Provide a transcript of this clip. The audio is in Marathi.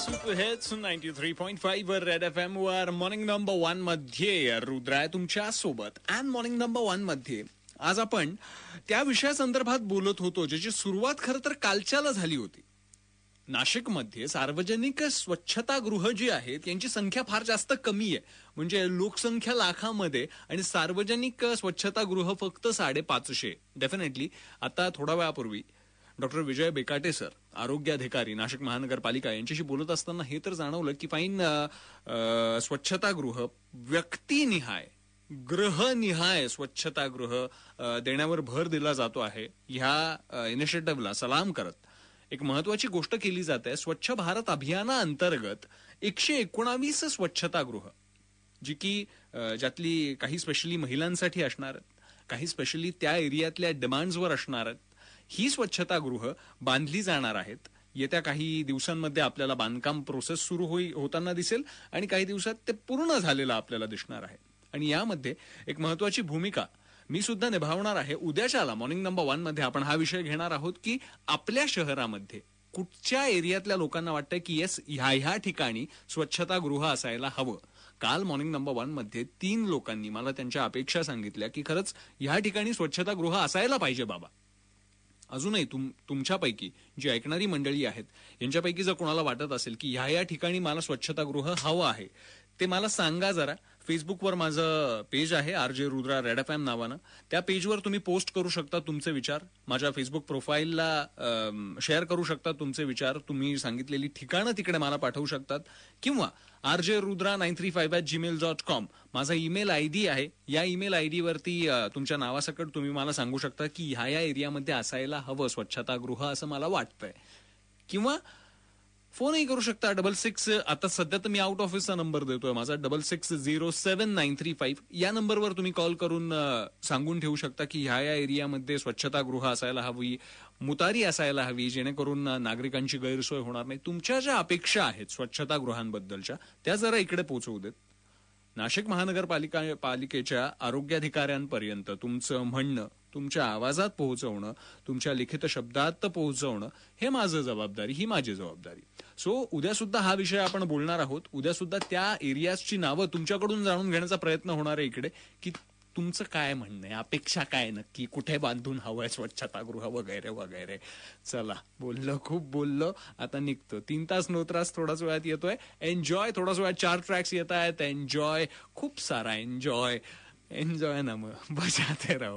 सुपर हिट्स 93.5 वर रेड FM वर मॉर्निंग नंबर 1 मध्ये रुद्र आहे तुमच्या सोबत. अँड मॉर्निंग नंबर 1 मध्ये आज आपण त्या विषयासंदर्भात बोलत होतो ज्याची सुरुवात खरं तर कालच्याला झाली होती. नाशिकमध्ये सार्वजनिक स्वच्छतागृह जी आहेत यांची संख्या फार जास्त कमी आहे. म्हणजे लोकसंख्या लाखामध्ये आणि सार्वजनिक स्वच्छतागृह फक्त 550. डेफिनेटली आता थोड्या वेळापूर्वी डॉक्टर विजय बेकाटे सर, आरोग्य अधिकारी नाशिक महानगरपालिका, यांच्याशी बोलत असताना हे तर जाणवलं की फाईन स्वच्छतागृह व्यक्तिनिहाय, गृहनिहाय स्वच्छतागृह देण्यावर भर दिला जातो आहे. ह्या इनिशिएटिव्हला सलाम करत एक महत्वाची गोष्ट केली जाते. स्वच्छ भारत अभियानाअंतर्गत 119 स्वच्छतागृह, जी की ज्यातली काही स्पेशली महिलांसाठी असणार आहेत, काही स्पेशली त्या एरियातल्या डिमांड्सवर असणार आहेत, ही स्वच्छतागृह बांधली जाणार आहेत. येत्या काही दिवसांमध्ये आपल्याला बांधकाम प्रोसेस सुरू होताना दिसेल आणि काही दिवसात ते पूर्ण झालेलं आपल्याला दिसणार आहे. आणि यामध्ये एक महत्वाची भूमिका मी सुद्धा निभावणार आहे. उद्याच्याला मॉर्निंग नंबर 1 मध्ये आपण हा विषय घेणार आहोत की आपल्या शहरामध्ये कुठच्या एरियातल्या लोकांना वाटतं की येस, ह्या ठिकाणी स्वच्छतागृह असायला हवं. काल मॉर्निंग नंबर 1 मध्ये 3 लोकांनी मला त्यांच्या अपेक्षा सांगितल्या की खरंच ह्या ठिकाणी स्वच्छतागृह असायला पाहिजे बाबा. अजूनही तुमच्यापैकी जी ऐकणारी मंडळी आहेत यांच्यापैकी जर कोणाला वाटत असेल की ह्या ठिकाणी मला स्वच्छतागृह हवं आहे, ते मला सांगा जरा. फेसबुकवर माझं पेज आहे RJ रुद्रा रेड FM नावानं. त्या पेजवर तुम्ही पोस्ट करू शकता तुमचे विचार. माझ्या फेसबुक प्रोफाईलला शेअर करू शकता तुमचे विचार. तुम्ही सांगितलेली ठिकाणं तिकडे मला पाठवू शकतात. किंवा rjrudra935@gmail.com माझा ईमेल ID आहे. या ईमेल ID वरती तुमच्या नावासकट तुम्ही मला सांगू शकता की ह्या एरियामध्ये असायला हवं स्वच्छतागृह असं मला वाटतंय. किंवा फोनही करू शकता 66, आता सध्या तर मी आउट ऑफिसचा नंबर देतोय माझा, 66079335. या नंबरवर तुम्ही कॉल करून सांगून ठेवू शकता की ह्या एरियामध्ये स्वच्छतागृह असायला हवी, मुतारी असायला हवी, जेणेकरून नागरिकांची गैरसोय होणार नाही. तुमच्या ज्या अपेक्षा आहेत स्वच्छतागृहांबद्दलच्या त्या जरा इकडे पोहोचवू देत. नाशिक महानगरपालिकेच्या आरोग्याधिकाऱ्यांपर्यंत तुमचं म्हणणं तुमच्या आवाजात पोहोचवणं, तुमच्या लिखित शब्दात पोहोचवणं, हे माझं जबाबदारी, ही माझी जबाबदारी. सो उद्या सुद्धा हा विषय आपण बोलणार आहोत. उद्या सुद्धा त्या एरियाजची नावं तुमच्याकडून जाणून घेण्याचा प्रयत्न होणार आहे इकडे की तुमचं काय म्हणणं आहे, अपेक्षा काय नक्की, कुठे बांधून हवंय स्वच्छतागृह वगैरे वगैरे. चला, बोललो, खूप बोललो, आता निघतो. 3 तास नोत्रास थोडाच वेळात येतोय. एन्जॉय. थोडाच वेळात 4 ट्रॅक्स येत आहेत. एन्जॉय, खूप सारा एन्जॉय. एन्जॉय ना मग बजाते राहो.